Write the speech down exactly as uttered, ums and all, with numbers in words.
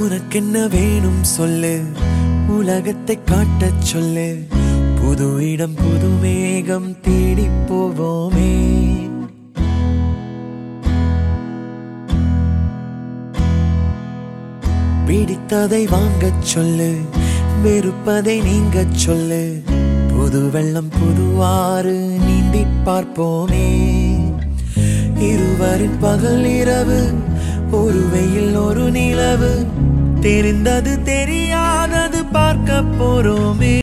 உனக்கென்ன வேணும் சொல்லு, உலகத்தை காட்டச் சொல்லு. புது இடம் புது மேகம் தேடி போவோமே. பிடித்ததை வாங்கச் சொல்லு, வெறுப்பதை நீங்கச் சொல்லு. புது வெள்ளம் புதுவாறு நீந்தி பார்ப்போமே. இருவரின் பகல் இரவு, ஒரு வெயில் ஒரு நிலவு. தெரிந்தது தெரியாதது பார்க்க போறோமே.